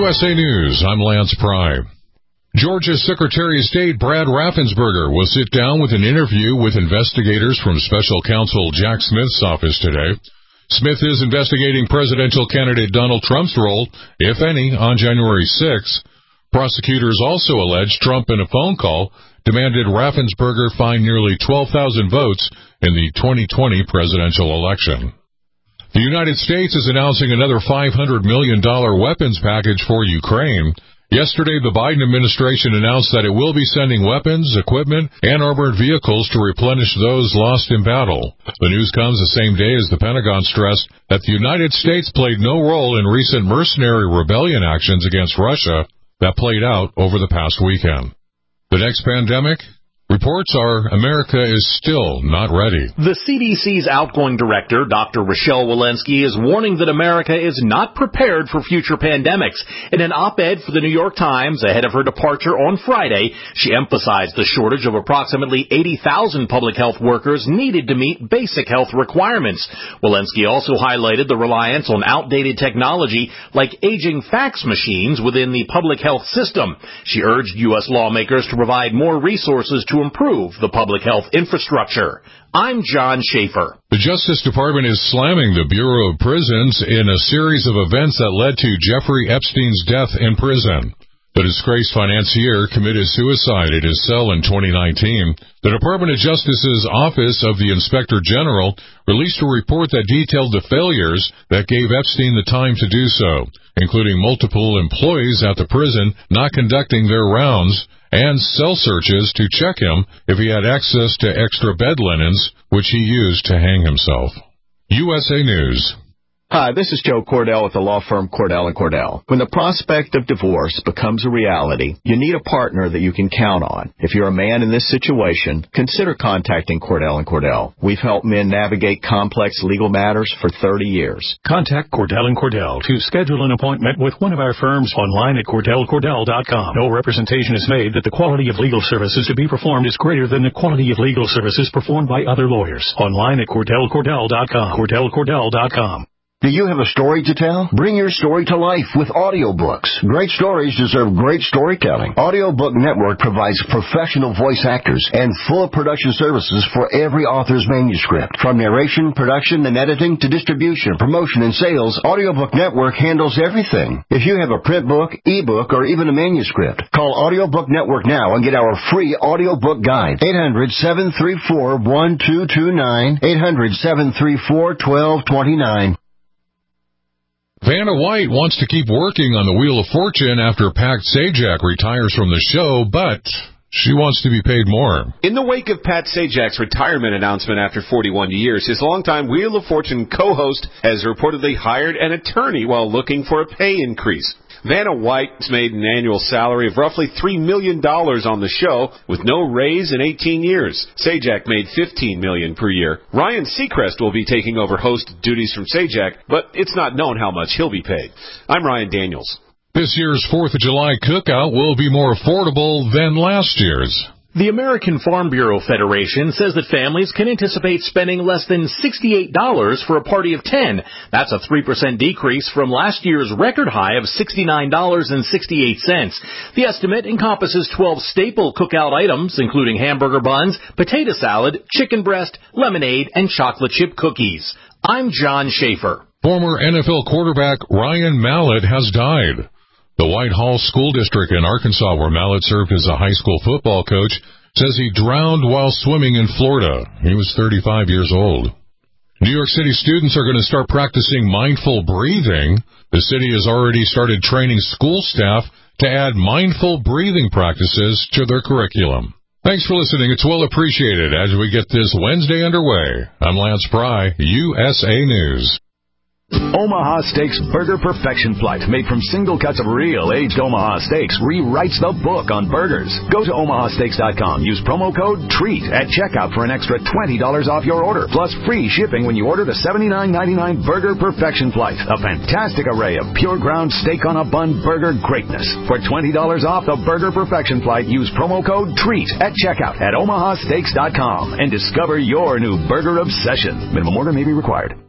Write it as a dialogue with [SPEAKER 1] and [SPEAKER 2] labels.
[SPEAKER 1] USA News, I'm Lance Pry. Georgia's Secretary of State Brad Raffensperger will sit down with an interview with investigators from Special Counsel Jack Smith's office today. Smith is investigating presidential candidate Donald Trump's role, if any, on January 6. Prosecutors also allege Trump in a phone call demanded Raffensperger find nearly 12,000 votes in the 2020 presidential election. The United States is announcing another $500 million weapons package for Ukraine. Yesterday, the Biden administration announced that it will be sending weapons, equipment, and armored vehicles to replenish those lost in battle. The news comes the same day as the Pentagon stressed that the United States played no role in recent mercenary rebellion actions against Russia that played out over the past weekend. The next pandemic? Reports are America is still not ready.
[SPEAKER 2] The CDC's outgoing director, Dr. Rochelle Walensky, is warning that America is not prepared for future pandemics. In an op-ed for the New York Times ahead of her departure on Friday, she emphasized the shortage of approximately 80,000 public health workers needed to meet basic health requirements. Walensky also highlighted the reliance on outdated technology like aging fax machines within the public health system. She urged U.S. lawmakers to provide more resources to improve the public health infrastructure. I'm John Schaefer.
[SPEAKER 1] The Justice Department is slamming the Bureau of Prisons in a series of events that led to Jeffrey Epstein's death in prison. The disgraced financier committed suicide in his cell in 2019. The Department of Justice's Office of the Inspector General released a report that detailed the failures that gave Epstein the time to do so, including multiple employees at the prison not conducting their rounds and cell searches to check him if he had access to extra bed linens, which he used to hang himself. USA News.
[SPEAKER 3] Hi, this is Joe Cordell with the law firm Cordell & Cordell. When the prospect of divorce becomes a reality, you need a partner that you can count on. If you're a man in this situation, consider contacting Cordell & Cordell. We've helped men navigate complex legal matters for 30 years.
[SPEAKER 4] Contact Cordell & Cordell to schedule an appointment with one of our firms online at CordellCordell.com. No representation is made that the quality of legal services to be performed is greater than the quality of legal services performed by other lawyers. Online at CordellCordell.com. CordellCordell.com.
[SPEAKER 5] Do you have a story to tell? Bring your story to life with audiobooks. Great stories deserve great storytelling. Audiobook Network provides professional voice actors and full production services for every author's manuscript. From narration, production, and editing to distribution, promotion, and sales, Audiobook Network handles everything. If you have a print book, ebook, or even a manuscript, call Audiobook Network now and get our free audiobook guide. 800-734-1229. 800-734-1229.
[SPEAKER 1] Vanna White wants to keep working on the Wheel of Fortune after Pat Sajak retires from the show, but she wants to be paid more.
[SPEAKER 6] In the wake of Pat Sajak's retirement announcement after 41 years, his longtime Wheel of Fortune co-host has reportedly hired an attorney while looking for a pay increase. Vanna White's made an annual salary of roughly $3 million on the show, with no raise in 18 years. Sajak made $15 million per year. Ryan Seacrest will be taking over host duties from Sajak, but it's not known how much he'll be paid. I'm Ryan Daniels.
[SPEAKER 1] This year's 4th of July cookout will be more affordable than last year's.
[SPEAKER 2] The American Farm Bureau Federation says that families can anticipate spending less than $68 for a party of 10. That's a 3% decrease from last year's record high of $69.68. The estimate encompasses 12 staple cookout items, including hamburger buns, potato salad, chicken breast, lemonade, and chocolate chip cookies. I'm John Schaefer.
[SPEAKER 1] Former NFL quarterback Ryan Mallett has died. The Whitehall School District in Arkansas, where Mallett served as a high school football coach, says he drowned while swimming in Florida. He was 35 years old. New York City students are going to start practicing mindful breathing. The city has already started training school staff to add mindful breathing practices to their curriculum. Thanks for listening. It's well appreciated as we get this Wednesday underway. I'm Lance Pry, USA News.
[SPEAKER 7] Omaha Steaks Burger Perfection Flight, made from single cuts of real aged Omaha steaks, rewrites the book on burgers. Go to omahasteaks.com. Use promo code TREAT at checkout for an extra $20 off your order, plus free shipping when you order the $79.99 Burger Perfection Flight. A fantastic array of pure ground steak on a bun burger greatness. For $20 off the Burger Perfection Flight, use promo code TREAT at checkout at omahasteaks.com and discover your new burger obsession. Minimum order may be required.